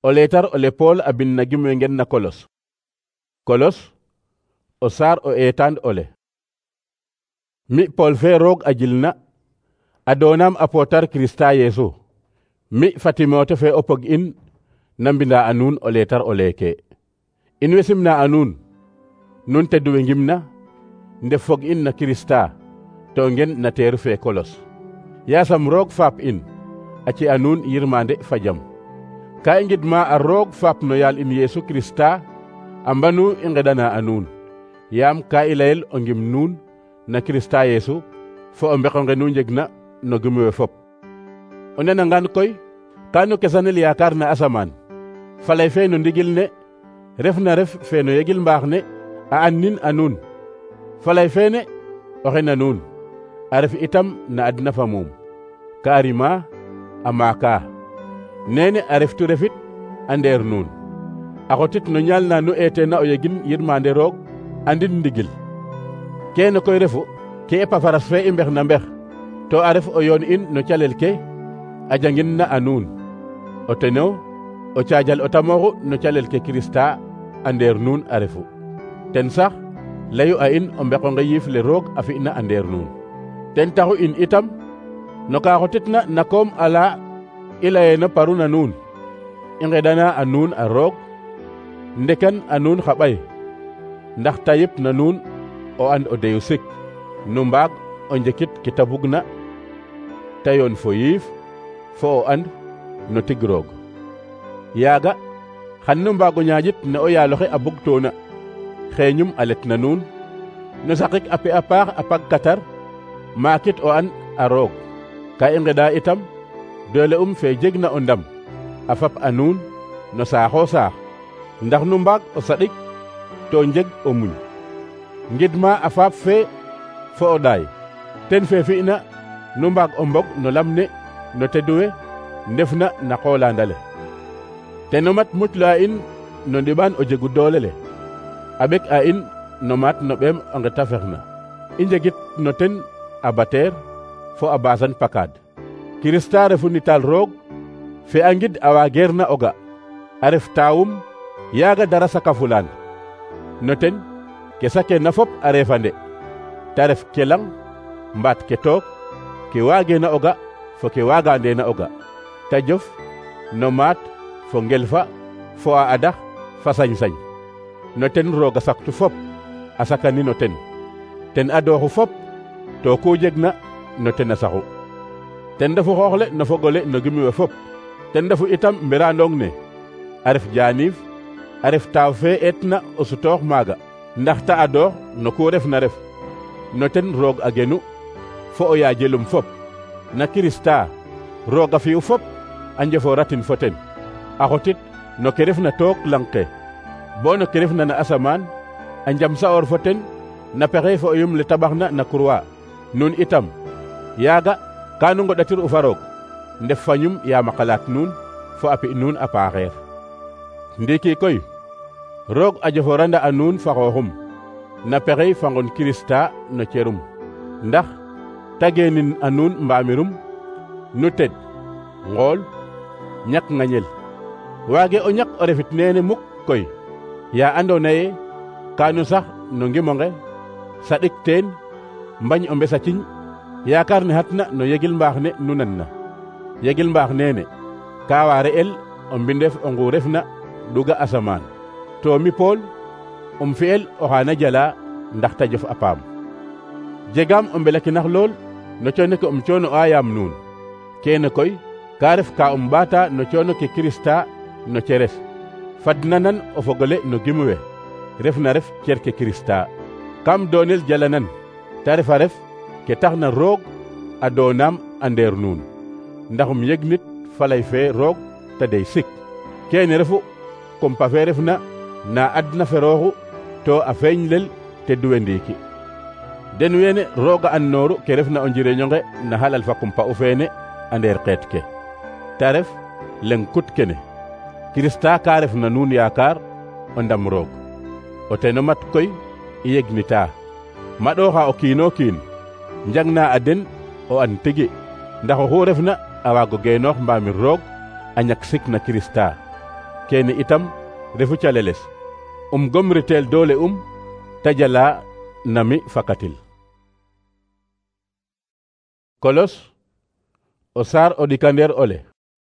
o letar o le Paul a bin na gimwe ngen na Kolos. Kolos, o sar o etan ole. Mi Paul fe roog a jilna, adonam apotar Krista Yesu. Mi Fatimote fe opog in, nambinda anun o letar o leke. In wesimna anun, nun te duwe ngimna, nde fog in na Krista, to ngen na teru fe Kolos. Yasam roog fap in, aci anun yirmande fajam. Ka ingid ma a roog fap no yal in Yesu Krista, ambanu ingedana anun. Yam ka ilayel o ngim nun na Krista Yesu, fo o mbekonge nun jegna no gumuwe fop. Onena ngan koy, kanu kesanel yakar na asaman. Falay fe no ndigil ne, ref na ref fe no yegil mbaax ne, a annin anun. Falay fe ne, oxe na nun. A ref itam na adna fa mum. Ka arima, a maaka. Nene a ref tu refit, ander nun. A xotit no nyal na nu ete na o yegin yirmande roog, andin ndigil. Kene koy refu, ke Epafaras fe imbex na mbex, to a ref o yoon in no calel ke, a jangin na anun. O teno, o caajal o tamoxu no calel ke Krista, ander nun a refu. Ten sax, layu a in o mbekonge yif le roog a fi na ander nun. Ten taxu in itam, no ka xotitna na koom ala ilayena paru na nun. I ngedana a nun a roog, ndekan a nun xaɓay, ndax tayip na nun o and o deyu sik, nu mbaag o njekit ki ta bugna, ta yoon fo yiif, fo o and no tig roog. Yaaga, xan nu mbaago ñaajit ne o yaaloxe a bugtoona, xeeñum a let na nun, no saqik a pe a paax a pag katar, maakit o an a roog. Ka i ngeda itam, doole fe jegna o ndam, a fap a nun no saaxo saax, ndax nu mbaag o saɗik to njeg o muñ. Ngidma a faap fe fo o ɗaay, ten fe fi'na nu mbaag o mbog no lam ne no teduwe ndefna na qoolandale. Ten o mat muclo a in no ndiɓaan o jegu doole le, a ɓek a in no maat no ɓeem o nge ta fexna. I njegit no ten a bateer fo a basan pakad. Krista refu nital roog, fe a ngid a waageer na o ga, a ref taawum, yaaga dara sakafulaan. No ten, ke sake na fop a refande, ta ref ke lang, mbaat ke took, ke waageena o ga, fo ke waagaandeena o ga, ta jof, no maat, fo ngelfa, fo a adax, fa sañ-sañ. No ten roog a saktu fop, a sakani no ten. Ten a dooxu fop, to ku jegna no ten a saxu. Ten refu xooxle no fogole no gimiwe fop. Ten refu itam mberaandong ne, a ref jaaniif, a ref taaw fe eetna o sutoox maaga, ndax ta a doox no ku ref na ref. No ten roog a genu, fo o yaajelum fop. Na Krista, roog a fi'u fop, a njefooratin fo ten. A xotit no ke refna took lang ke, bo no ke refna na asamaan, a njam sa'oor fo ten, na pexe fo o yum le tabaxna na croix. Nun itam, yaaga, ka nu ngoɗatir u fa roog, ndef fañum yaam a xalaat nuun, fo a pi nuun a paaxeer. Ndiiki koy, roog a joforanda a nuun fa xooxum, na pexey fa ngon Krista no cerum, ndax ta geenin a nuun mbaamirum, nu ted, ngool, ñak ŋañel. Waage o ñak o refit neene muk koy, ya andoona ye ka nu sax no ngimonge, saɗik teen, mbañ o mbesa ciñ, yaakaar ne hatna no yegil mbaax ne nu nanna. Yegil mbaax neene, ka waare el o mbindeef o ngu refna ɗuga asamaan. To mi Pool, fi'el oxa na jala ndax ta jof a paam. Jegaam o mbelakinax lool no coono ke coono'a yaam nuun. Keene koy, ka ref ka ɓaata no coono ke Krista no ceres. Fadna nan o fogole no gimuwe, ref na ref cer ke Krista. Kam doonel jalanan, ta refa ref ke taxna roog a doonaam a ndeer nuun, ndaxum yeg nit falay fe roog ta dey sik. Keene refu kompa fe refna na adna ferooxu to a feeñlel te duwe ndiiki. Den weene rooga an nooru ke refna o njireñonge na halal fa kompa u feene a ndeer xeet ke. Ta ref leng kut kene, Krista ka refna nuun yaakaar o ndam roog. O teno mat koy i yegnita, maɗooxa o kiino kiin, njangna a den o an tigi, ndax oxu refna a waago geenoox mbaamir roog a ñak sik na Krista. kene itam refu caleles gomritel doole tajala nami fakatil. Kolos o saar o ɗikander ole.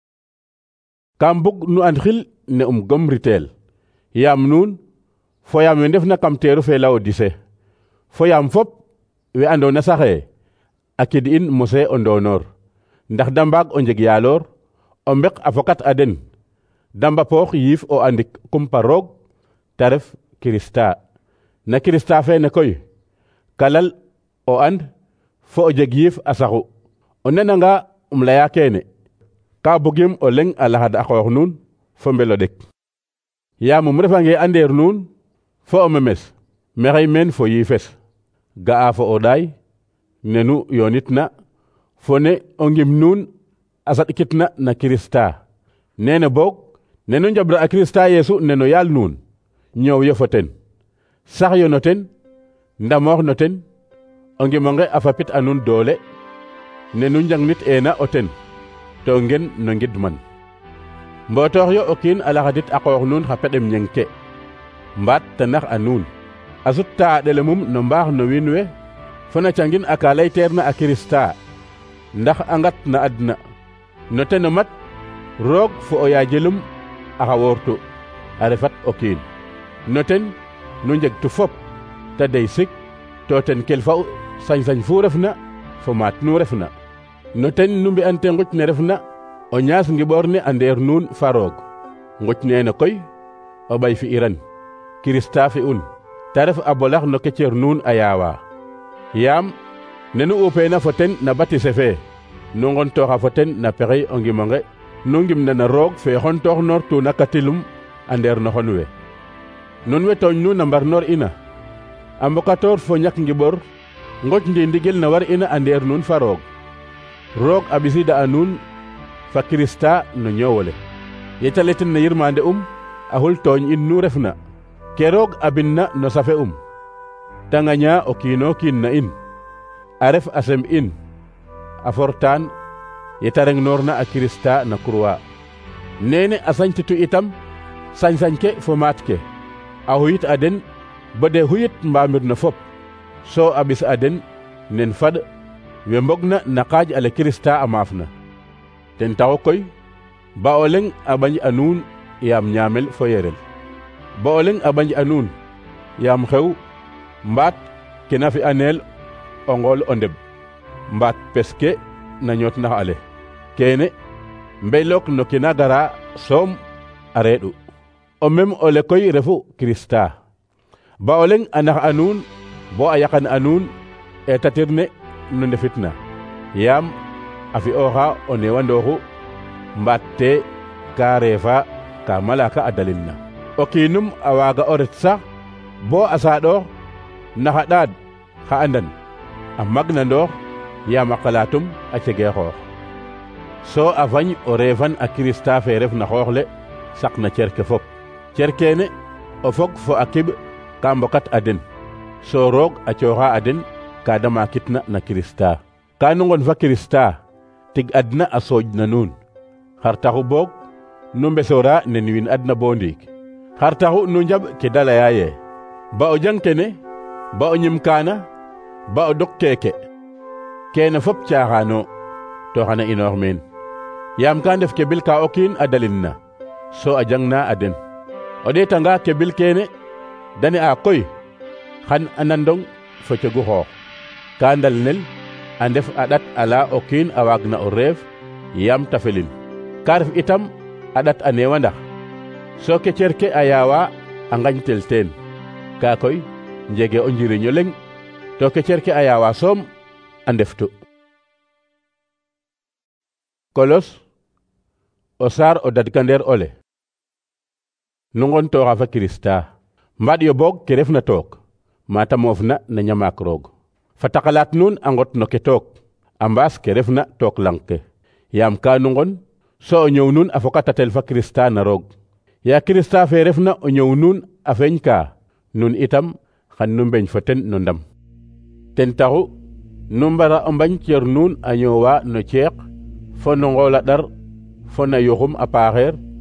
Kam bug nu and xil ne gomritel yaam nuun fo yaam we ndefna kam teeru fe Laodise fo yaam fop we andoona saxe a kid in mose o ndoonoor ndax da mbaag o njeg yaaloor o mbeq a fokat a den da mbapoox yiif o andik kumpa roog ta ref Kirista na Kirista fene koy kalal o and fo o jeg yiif a saxu o nananga laya kene ka bugim o leng a laxad a xoox nuun fo mbelo ɗek yaam refange andeer nuun fo o memes maxey meen fo yiifes ga'a fo o ɗaay nenu yoonitna fo ne o ngim nuun a saɗkitna na Kirista nene boog nenu njabra a Kirista Yesu neno yaal nuun ñoow yo fo ten sax yo no ten ndamoox no ten o ngimonge a fapit a nuun doole nenu njangnit eena o ten to ngen no ngid man mbotoox yo o kiin a laxadit a qoox nuun xa peɗem ñeng ke mbaat ta nax a nuun a sutta a ɗelemum no mbaax no wiin we fo na cangin a ka layteerna a Kirista ndax a ngat na adna no ten o mat roog fo o yaajelum a xa woortu a refat o kiin no ten nu njegtu fop ta dey sik to ten kelfa sañ-sañ fu refna fo maat nu refna no ten nu mbi'ante nguc ne refna o ñaas ngiɓoor ne a ndeer nuun fa roog nguc neene koy o ɓay fi'iran Kirista fi'un ta ref a bolax no kecer nuun a yaawa yaam nenu uupeena fo ten na batise fe nu ngontooxa fo ten na pexey o ngimonge nu ngimna na roog fe xontoox noor tuuna katilum a ndeer no xon we nun we tooñ nuun a mbarnoor ina a mbokatoor fo ñak ngiɓor ngoc ndi ndigil na war ina a ndeer nuun fa roog roog a ɓisida a nuun fa Kirista no ñoowole yeta letin na yirmande a xul tooñ in nu refna ke roog a binna no safe ta ŋaña o kiino kiin na in a ref a sem in a fortaan yeta rengnoorna a Kirista na croix nene a sañtitu itam sañ-sañ ke fo maat ke a xuyit a den bo de xuyit mbaamir no fop so a ɓis a den nen faɗ we mbogna na qaaj ale Kirista a maafna ten taxu koy ba o leng a ɓanj a nuun yaam ñaamel fo yerel ba o leng a ɓanj a nuun yaam xew mbaat kena fi'aneel o ngool o ndeb mbaat pes ke na ñootnax ale kene mbeylook no kina gara soom a reeɗu o mem ole koy refu Kirista ba o leng a nax a nuun bo a yaqan a nuun e tatirne no ndefitna yaam a fi'ooxa o neewandooxu mbaat te ka reefa ka malaka a dalilna o kiinum a waaga o ret sax bo a saaɗoox naxa ɗaad xa andan a magnandoox yaam a qalaatum a cegee xoox so a fañ o reefan a Kirista fe ref na xoox le saqna cer ke fop cer keene o fog fo a kiɓ ka mbokat a den so roog a cooxa a den ka da maakitna na Kirista ka nu ngon fa Kirista tig adna a sooj na nuun xar taxu boog nu mbesoora nen wiin adna bo ndiik xar taxu nu njaɓ ke da laya ye ba o jang kene ba o ñim kaana ba o dok keeke kene fop caaxaano to xana inoox meen yaam ka ndef ke bil ka o kiin a dalinna so a jangna a den o ɗeetanga ke bil kene dane a koy xan a nandong fo cegu xoox ka ndalnel a ndef a ɗat ala o kiin a waagna o reef yaam ta felin ka ref itam a ɗat a neewandax so ke cer ke a yaawa a ngañtel teen ka koy njege o njiriño leŋ to ke cer ke a yaawa soom a ndeftu Kolos o saar o dadkandeer ole nu ngontooxa fa Kirista mbaɗ yo boog ke refna took mata moofna na ñamaak roog fata xalaat nuun a ngot no ke took a mbaas ke refna took lang ke yaam ka nu ngon so o ñëw nuun a fokatatel fa Kirista na roog ya Kirista fe refna o ñëw nuun a feeñ ka nun itam xan nu mbeñ fo ten no ndam ten taxu nu mbara o mbañ cer nuun a ñoowa no ceeq fo no ngool a ɗar fo na yuxum a paaxeer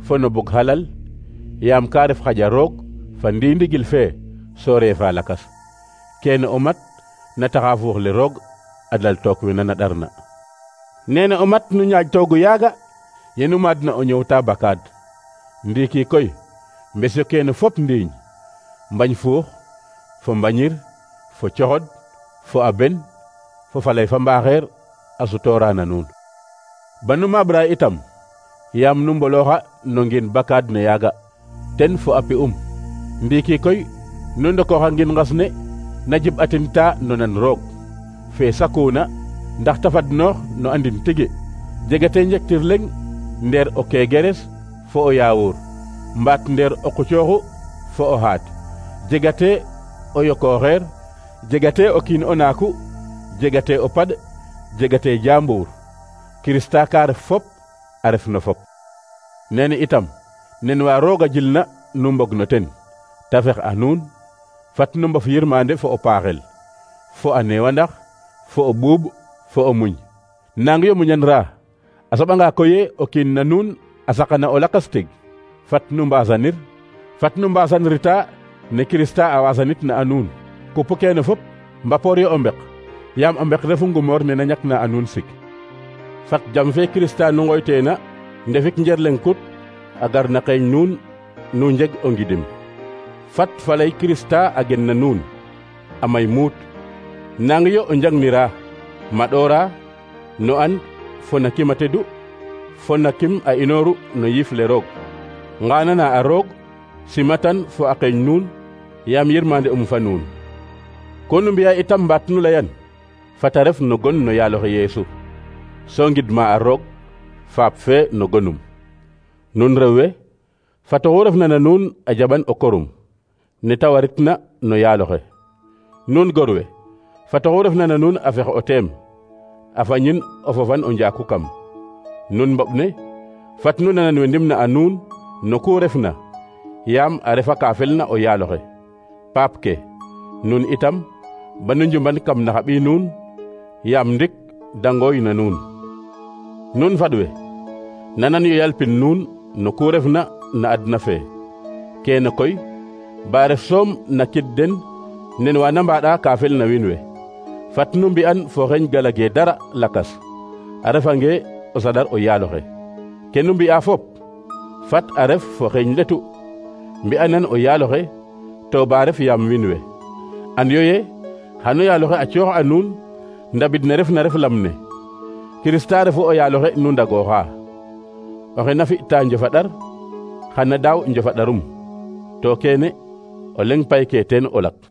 fo no bug halal yaam ka ref xaƴa roog fa ndindigil fee so reefa lakas kene o mat na taxa fuux le roog a dal took we na ɗarna nene o mat nu ñaaj toogu yaaga yenu maadna o ñëwta bakaad ndiiki koy mbesyo kene fop ndiiñ mbañ fuux fo mbañir fo coxod fo a ben fo falay fa mbaaxeer a sutoora na nuun banu maabra itam yaam nu mbolooxa no ngin bakaad ne yaaga ten fo a pi'um ndiiki koy nu ndokooxa ngin ngas ne na jib atin ta no nan roog fe sakuuna ndax ta fadnoox no andin tigi jegate njektir leŋ ndeer o keegeres fo o yaawuur mbaat ndeer o qucooxu fo o haat jegate o yokooxeer jegate o kiin o naaku jegate o pad jegate jaambuur Kirista ka ref fop a ref no fop nene itam nen wa rooga jilna nu mbog no ten ta fex a nuun fat nu mbof yirmande fo o paaxel fo a neewandax fo o buub fo o muñ nang yo muñan ra a soɓanga koye o kiin na nuun a saqana o lakas tig fat nu mbaasanir fat nu mbaasanirta ne Kirista a waasanit na a nuun kupu kene fop mbapoor yo o mbek yaam a mbek refu ngumoor ne na ñakna a nuun sik fat jam fe Kirista nu ngoyteena ndefik njerleng kut a gar na xeeñ nuun nu njeg o ngidim fat falay Kirista a gen na nuun a may muut nang yo o njangnira maɗoora no an fo na kim a tedu fo na kim a inooru no yiif le roog nganana a roog simatan fo a xeeñ nuun yaam yirmande fa nuun ko nu mbiya itam mbaat nu layan fata ref no gon no yaaloxe Yeesu so ngidma a roog faap fe no gonum nun rew we fata xu refna na nuun a jaɓan o korum ne ta waritna no yaaloxe nun gor we fata xu refna na nuun a fex o teem a fañin o fofan o njaaku kam nun mboɓ ne fat nu nanan we ndimna a nuun no ku refna yaam a refa ka felna o yaaloxe paap ke nun itam banu njumban kam na xa ɓiy nuun yaam ndik dangooy na nuun nun fad we nanan yo yalpin nuun no ku refna na adna fe kene koy ba ref soom na kid den nen wa na mbaɗa ka felna wiin we fat nu mbi'an fo xeñ galage dara lakas a refange o saɗar o yaaloxe ke nu mbi'a fop fat a ref fo xeñ letu mbi'anan o yaaloxe to ba ref yaam wiin we an yo ye xano yaaloxe a coox a nuun ndabid ne ref na ref lam ne Kirista refu o yaaloxe nu ndagooxa oxe na fi'ta njofaɗar xana daaw njofaɗarum to kene o leŋ pay ke teen o lak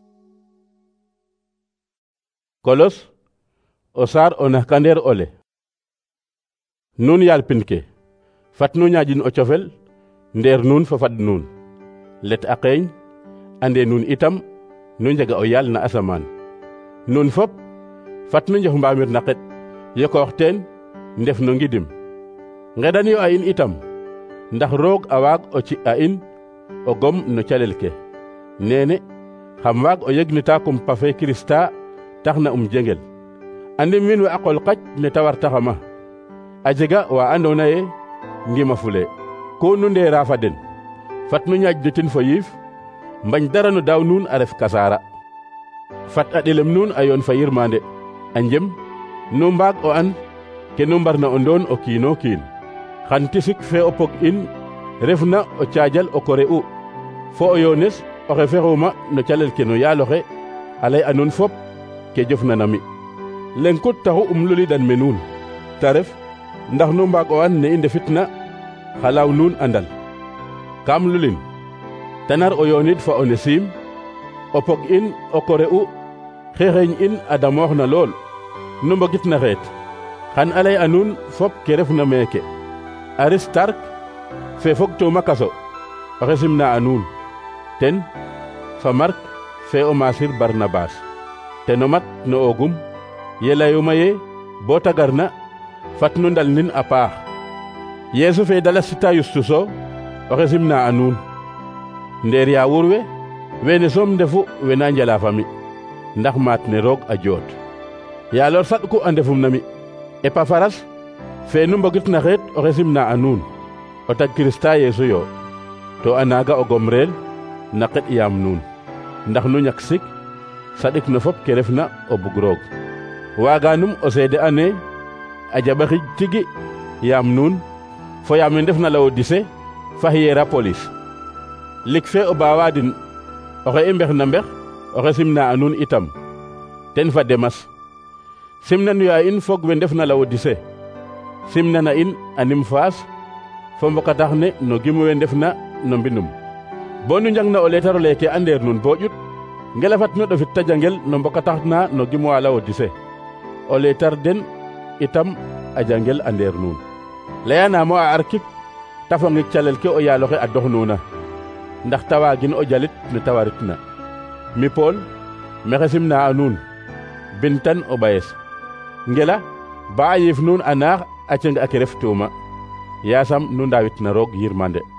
Kolos o saar o naxkandeer ole nuun yaalpin ke fat nu ñaajin o cofel ndeer nuun fo fad nuun let a xeeñ ande nuun itam nu njega o yaal na asamaan nuun fop fat nu njof mbaamir na xet yokoox teen ndef no ngidim ngeɗan yo a in itam ndax roog a waag o ci a in o gom no calel ke nene xam waag o yegnita kumpa fe Kirista tax na jengel andim wiin we a qol qac ne ta wartaxama a jega wa andoona ye ngima fule ko nu ndeera fa den fat nu ñaajnitin fo yiif mbañ dara no daaw nuun a ref kasaara fat a ɗelem nuun a yoon fa yirmande a njem nu mbaag o an ke nu mbarna o ndoon o kiino kiin xan tisik fe o pog in refna o caajal o kore u fo o yoones oxe fexuma no calel ke no yaaloxe a lay a nuun fop ke jofna na mi leŋ kut taxu lulidan me nuun ta ref ndax nu mbaag o an ne i ndefitna xa laaw nuun andal kam lulin tanar o yoonid fa Onesim o pog in o kore u xeexeeñ in a damoox na lool nu mbogit na xeet xan a lay a nuun fop ke refna meeke Aristark fe fog tuuma kaso oxe simna a nuun ten fa Mark fe o maasir Barnabas teno mat no ogum ye layuma ye bo tagarna fat nu ndal nin a paax Yeesu fe dala sita Yustuso oxe simna a nuun ndeer yaawur we wene soom ndefu wena njala fami ndax maat ne roog a joot yaalor saɗku a ndefum na mi Epafaras fe nu mbogit na xeet oxe simna a nuun o tag Kirista Yeesu yo to a naaga o gomreel na xeɗ yaam nuun ndax nu ñak sik saɗik no fop ke refna o bug roog waaganum o seede ane a jaɓa xij tigi yaam nuun fo yaam we ndefna Lawodise fa Hierapolis. lik fe o baawadin oxe i mbex na mbex oxe simna a nuun itam ten fa Demas. simnanuyo a in fog we ndefna Lawodise, simnana in a Nimfaas fo mbokatax ne no gim we ndefna no mbinum. bo nu njangna o letar oleke a ndeer nuun bo ƴut ngelafat nu ɗofit ta jangel no mbokatax na no gim wa Lawodise, o letar den itam a jangel a ndeer nuun. leyanamo a arkik ta fongik calel ke o yaaloxe a dox nuuna ndax ta waagin o jalit ne ta waritna. mi Pool maxey simna a nuun bintan o ɓayes ngela ba a yiif nuun a naax a ceng a ke ref tuuma. yaasam nu ndaawit na roog yirmande.